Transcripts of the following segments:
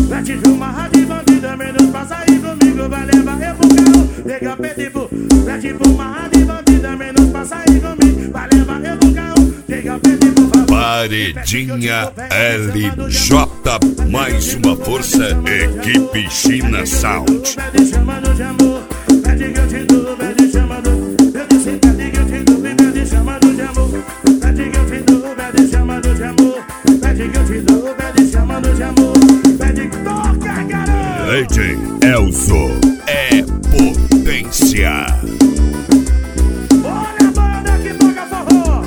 Vai te filmar de bandida, menos pra sair comigo. Vai levar eu pro carro, pega pitbull. Vai te filmar de bandida, menos pra sair comigo. Vai levar eu pro carro, pega pitbull. Paredinha LJ, mais uma força, equipe China Sound. Pede chamando de amor, pede que eu te dou, pede chamando. Eu disse pede que eu te dou, pede chamando de amor. Pede que eu te dou, pede chamando de amor. Pede que eu te dou, pede chamando de amor. Pede que toca, garoto. DJ Elzo é potência. Olha a banda que toca forró.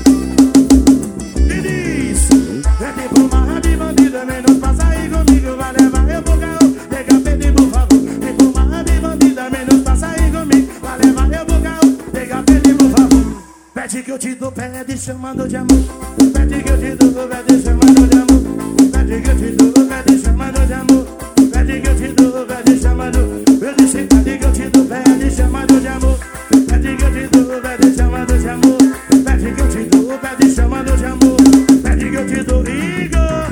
E diz: pede pro marra de bandida, menos pra sair comigo. Vai levar eu pro carro, pega pede por favor. Pede pro marra de bandida, menos pra sair comigo. Vai levar eu pro carro, pega pede por favor. Pede que eu te dou, pede chamando de amor. Pede que eu te dou, pede chamando de amor. Pede que eu te dou, pede chamando de amor. Pede que eu te dou, pede chamando. Eu disse pede que eu te dou, pede chamando de amor. Pede que eu te dou, pede chamando de amor. Pede que eu te dou, pede chamando de amor. Pede que eu te dou, Igor.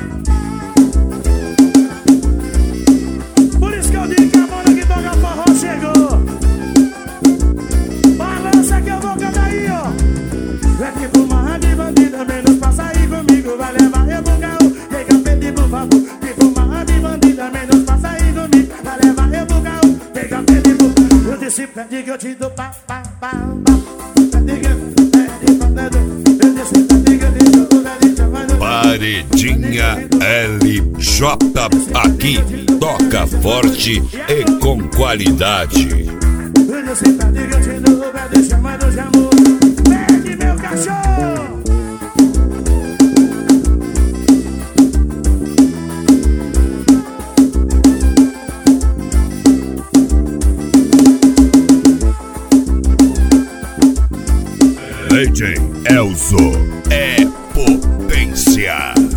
Por isso que eu digo que a banda que toca forró chegou. Balança que eu vou cantar aí, ó. Pede pro marra de bandida, menos pra sair comigo. Vai levar eu pro carro, pega pede por favor. Pede pro marra de bandida, menos pra sair comigo. Vai levar eu pro carro, pega pede por favor. Eu disse pede que eu te dou, pá, pá, pá, pá. Pede que eu disse pede que eu te dou, pede chamando. Paredinha LJ, aqui toca forte e com qualidade. Eu disse pede que eu te dou, pede chamando de amor. Pede meu cachorro. DJ Elzo é potência.